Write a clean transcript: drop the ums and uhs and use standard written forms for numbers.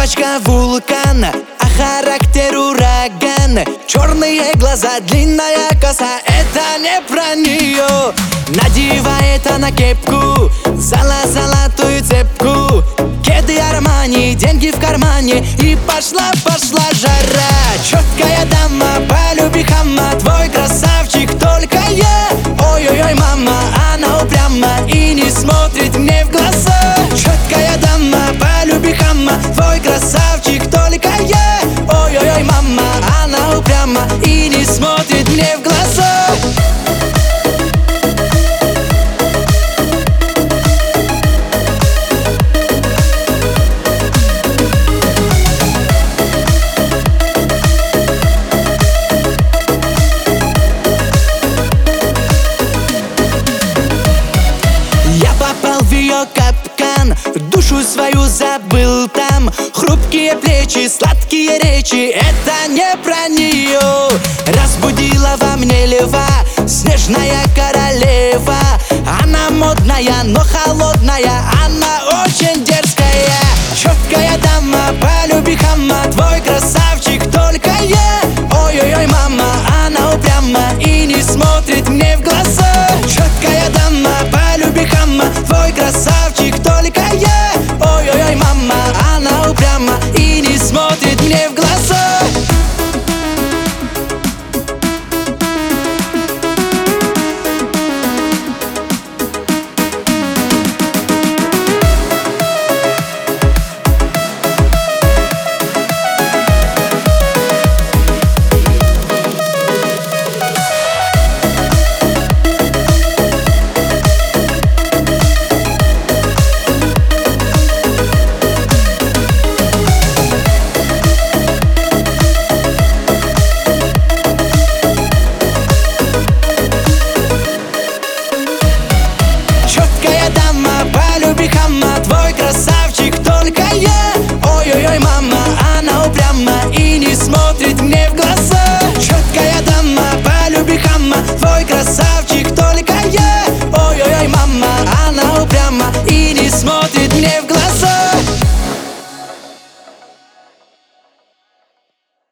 Девочка вулкан, а характер ураган. Черные глаза, длинная коса, это не про нее. Надевает она кепку, золотую цепку, кеды Армани, деньги в кармане, и пошла жара. Четкая дама, полюби хама, твой красавчик только я. Ой-ой-ой, мама, она упряма и не смотрит мне в глаза. Четкая дама, полюби хама, твой красавчик только я. Ой-ой-ой, мама, она упряма и не смотрит мне в глаза. Попал в ее капкан, душу свою забыл там. Хрупкие плечи, сладкие речи, это не про нее. Разбудила во мне льва, снежная королева. Она модная, но холодная,